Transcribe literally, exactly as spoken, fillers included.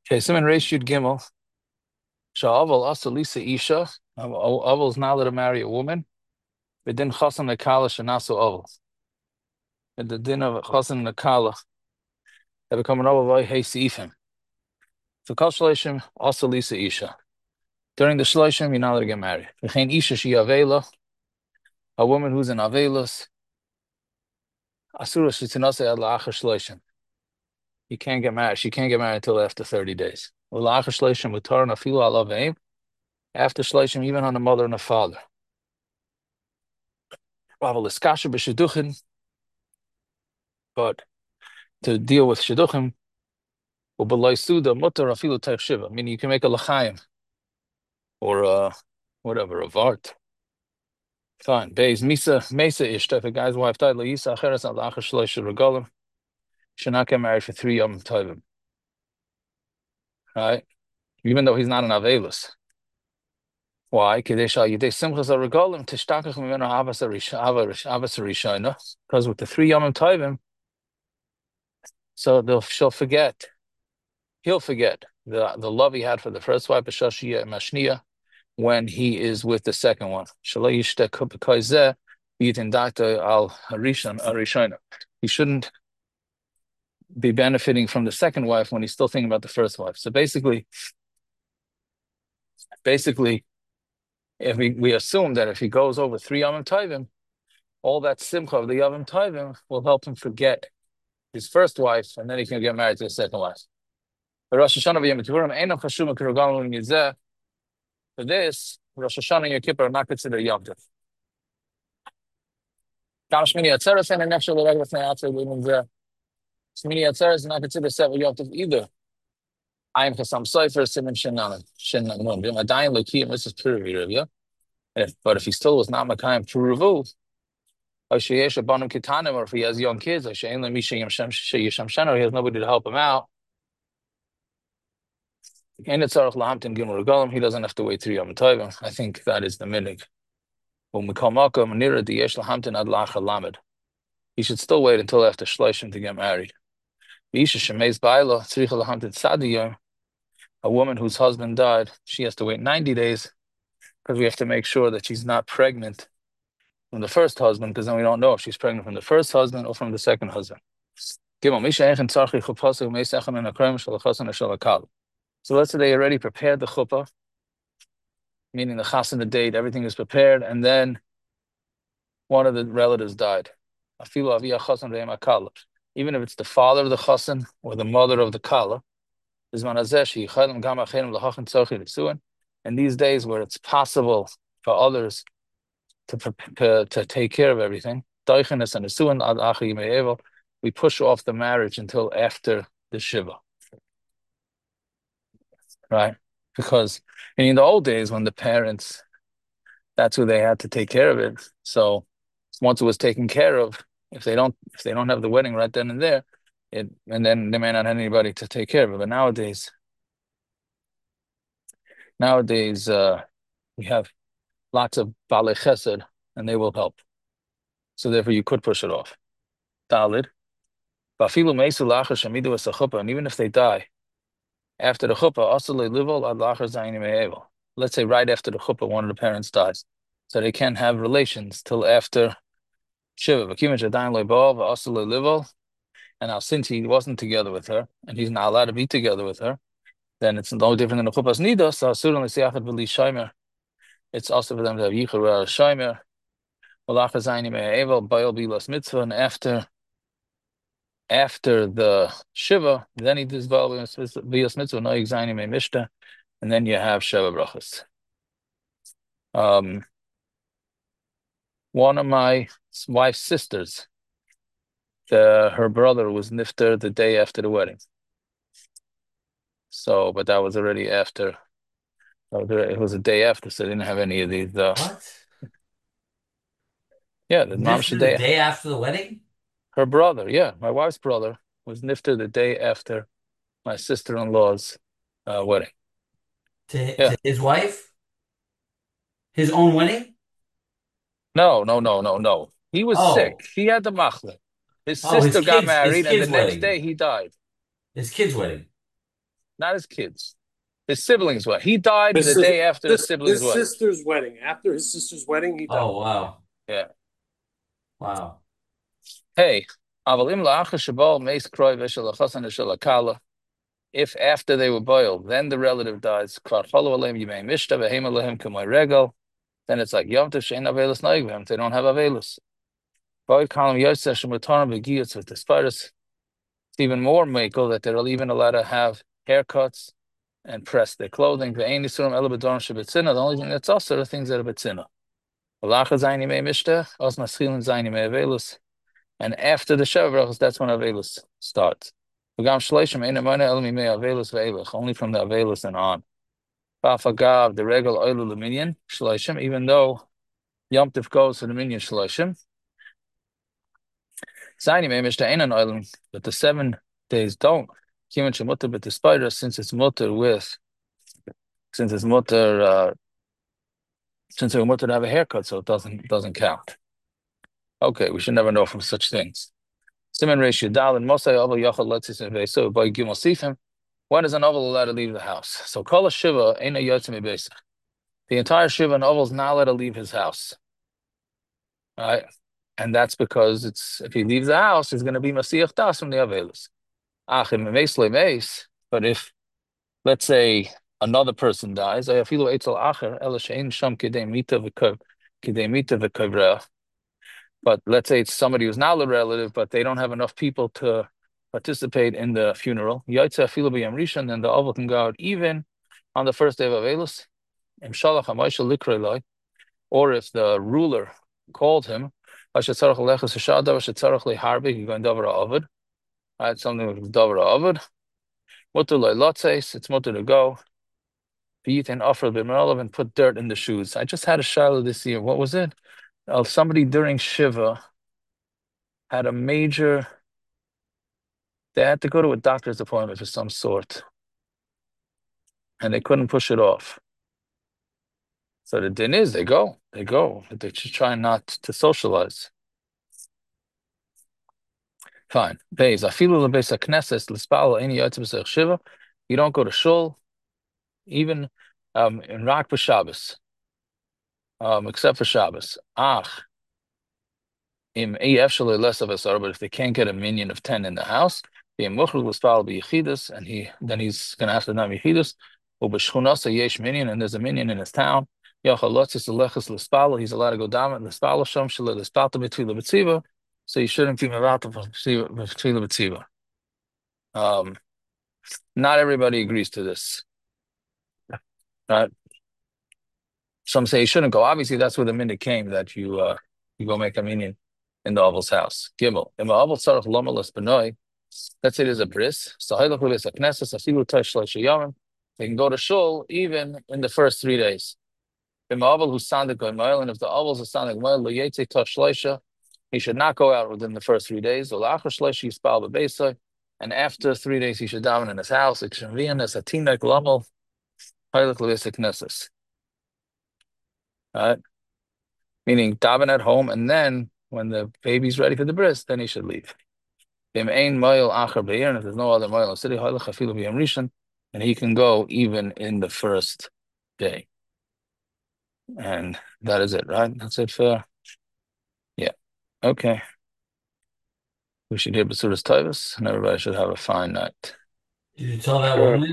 Okay, Simon Reish Yud Gimel. Sha'aval asa lisa isha. Aval is not allowed to marry a woman. But then chasan nekala shenasu aval. And the din of chasan nekala that become an aval hey seifim. So kal shleishim asa lisa isha. During the shleishim, you're not allowed to get married. V'chein isha she avela, a woman who's in avelus, asura shetinase ad la'achar shleishim. You can't get married. She can't get married until after thirty days. La'achar shleishim v'tar nafilu al aveim. After shleishim, even on the mother and the father. Aval iskasha b'sheduchin. But to deal with shidduchim, meaning you can make a l'chaim or uh, whatever, a vart. Fine. Beis misa mesa ishta. If a guy's wife died, leisa acheres al achar shloisha regalim, should not get married for three yom tovim. Right? Even though he's not an avelus. Why? Because with the three yom tovim, so they'll she'll forget. He'll forget the the love he had for the first wife, B'shashiyah and Mashniya, when he is with the second one. He shouldn't be benefiting from the second wife when he's still thinking about the first wife. So basically, basically, if we, we assume that if he goes over three Yom Tovim, all that simcha of the Yom Tovim will help him forget his first wife, and then he can get married to the second wife. For Rosh Hashanah v'Yom Kippurim, einam chashuma k'regalim yizeh. For this, Rosh Hashanah and Yom Kippur are not considered Yom Tov. Kam Shmini Atzeres and nefesh l'regel fnei atzei l'imim zeh. Shmini Atzeres is not considered seven Yom Tov either. I am Chasam Sofer Simon Shenan Shenan Nun. B'madayin Lokiyim. This is Puruvu, yeah. If but if he still was not Makayim Puruvu, or sheyesh abanim kitanim, or if he has young kids, or she'en lemisha yamshem sheyisham shena, or he has nobody to help him out. And it's Arach Lahamtin Gimel Regalim. He doesn't have to wait three Yom Tovim. I think that is the minig. When we call Makom Nira the Yesh Lahamtin Ad Lachar Lamed, he should still wait until after Shloshim to get married. Isha Shemeiz Baila Tzricha Lahamtin Sadiyom. A woman whose husband died, she has to wait ninety days because we have to make sure that she's not pregnant from the first husband, because then we don't know if she's pregnant from the first husband or from the second husband. So let's say they already prepared the chuppah, meaning the chas and the date, everything is prepared, and then one of the relatives died. Even if it's the father of the chassan or the mother of the kala, in these days where it's possible for others to to, to take care of everything, we push off the marriage until after the shiva, right? Because in the old days when the parents, that's who they had to take care of it. So once it was taken care of, if they don't if they don't have the wedding right then and there, it and then they may not have anybody to take care of it. But nowadays, nowadays uh, we have lots of balei chesed, and they will help. So therefore, you could push it off. Dalid. And even if they die after the chuppah, let's say right after the chuppah, one of the parents dies, so they can't have relations till after shiva. And now, since he wasn't together with her, and he's not allowed to be together with her, then it's no different than the chuppah's nida. So it's also for them to have yichur shaymer. And after after the shiva, then he does v'yos mitzvah no yigzayni me mishta, and then you have sheva brachas. Um, one of my wife's sisters, the, her brother was nifter the day after the wedding. So, but that was already after. It was a day after, so they didn't have any of these. Uh, What? yeah, the mamsha Nifter the day. day after the wedding? Her brother, yeah, my wife's brother was nifter the day after my sister-in-law's uh, wedding. To, Yeah. to his wife? His own wedding? No, no, no, no, no. He was sick. Oh, He had the machlet. His oh, his sister got kids, his married, and the kids' next wedding. day he died. His kids' wedding. not his kids. His siblings' wedding. He died His the sis- day after his this siblings' his wedding. sister's wedding. After his sister's wedding, he died. Oh, wow. Yeah. Wow. Hey, אבל אם לאחר שבו מייס קרוי ושל החסן ושל הכלה, if after they were boiled, then the relative dies, כבר חלו עליהם ימי משתה והמה להם כמוי רגל, then it's like Yom Tov she'ein avelus noig b'hem. They don't have avelus. Boy kalam yotze shemutarim begiyutz with the spiders. It's even more makel that they're even allowed to have haircuts and press their clothing. Ve'ein yisurim ela b'dorim shebetzina. The only thing that's also the things that are betzina. V'lacha zayin yimei mishteh, os maschilin zayin yimei avelus. And after the Sheva Brachos, that's when avelus starts. V'gam shleishim ein amona el mimei avelus ve'elach. Only from the avelus and on. V'afagav the regal oilu l'minyan shleishim. Even though Yom Tov goes for the minyan shloshim. Zaini may mishta einan oilim, but the seven days don't. Kimin shemutter but the spider, since it's mutter with, since it's mutter, uh, since it's mutter to have a haircut, so it doesn't doesn't count. Okay, we should never know from such things. Siman ratio dal and mosai oval yochel letzis and so by gimel sifim. When is an oval allowed to leave the house? So kol shiva ain't a yotzim beisa. The entire shiva and oval is not allowed to leave his house. All right. And that's because it's if he leaves the house, he's going to be Masiach Das from the Avelus. But if, let's say, another person dies, but let's say it's somebody who's not a relative, but they don't have enough people to participate in the funeral, then the Oval can go out even on the first day of Avelus. Or if the ruler called him, right, something with Davar Ovid. Mutter lotzes, it's mutter to go. Beat and offer b'merolav and put dirt in the shoes. I just had a shiloh this year. What was it? Uh, somebody during Shiva had a major. They had to go to a doctor's appointment of some sort, and they couldn't push it off. So the din is they go, they go, but they're just trying not to socialize. Fine. Beis afilu lebeis hakneses l'spal any yotzim Shiva. You don't go to shul, even um, in Rak b'Shabbos, um, except for Shabbos. Ach, im efshale less of a sar, but if they can't get a minion of ten in the house, the muchru l'spal b'yichidus, and he then he's going to have to name yichidus. Ubeshchunasa yesh minion, and there's a minion in his town. Yachalotzis lechus l'spal. He's allowed to go down and l'spal shom shel l'spalta b'tfila b'tziva. So you shouldn't be mevata b'tfila b'tziva. Um, not everybody agrees to this. Right? Some say you shouldn't go. Obviously, that's where the minute came that you uh, you go make a minion in the Oval's house. Gimel. Let's say there's a bris. They can go to shul even in the first three days. And if the Oval's a sounding moil, he should not go out within the first three days. And after three days, he should daven in his house. Right? Meaning daven at home, and then when the baby's ready for the bris, then he should leave. And if there's no other moil in the city, and he can go even in the first day. And that is it, right? That's it for, yeah. Okay. We should hear Basuras Taivas, and everybody should have a fine night. Did you tell that woman?